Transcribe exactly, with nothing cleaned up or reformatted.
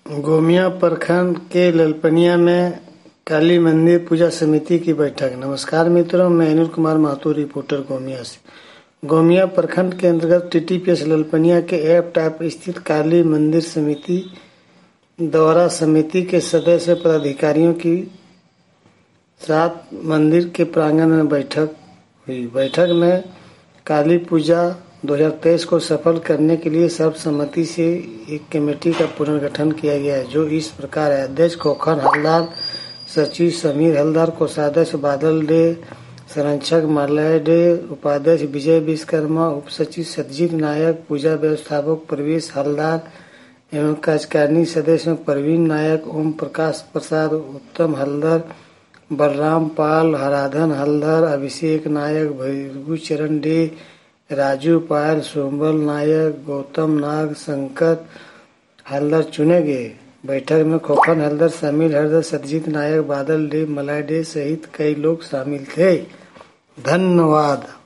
गोमिया प्रखंड के ललपनिया में काली मंदिर पूजा समिति की बैठक। नमस्कार मित्रों, मैं अनिल कुमार महतो, रिपोर्टर गोमिया से। गोमिया प्रखंड के अंतर्गत टीटीपीएस ललपनिया के एफ टाइप स्थित काली मंदिर समिति द्वारा समिति के सदस्य पदाधिकारियों की साथ मंदिर के प्रांगण में बैठक हुई। बैठक में काली पूजा दो हज़ार तेईस को सफल करने के लिए सर्वसम्मति से एक कमेटी का पुनर्गठन किया गया है, जो इस प्रकार है। अध्यक्ष खोखन हलदार, सचिव समीर हलदार, कोषाध्यक्ष बादल डे, संरक्षक मलय डे, उपाध्यक्ष विजय विश्वकर्मा, उप सचिव सत्यजीत नायक, पूजा व्यवस्थापक प्रवेश हलदार एवं कार्यकारिणी सदस्य में प्रवीण नायक, ओम प्रकाश प्रसाद, उत्तम हलदर, बलराम पाल, हराधन हलदर, अभिषेक नायक, भैरगू चरण डे, राजू पायल, सोमबल नायक, गौतम नाग, शंकर हलदर चुने गए। बैठक में खोखन हलदर, समीर हलदर, सत्यजीत नायक, बादल डे, मलय डे सहित कई लोग शामिल थे। धन्यवाद।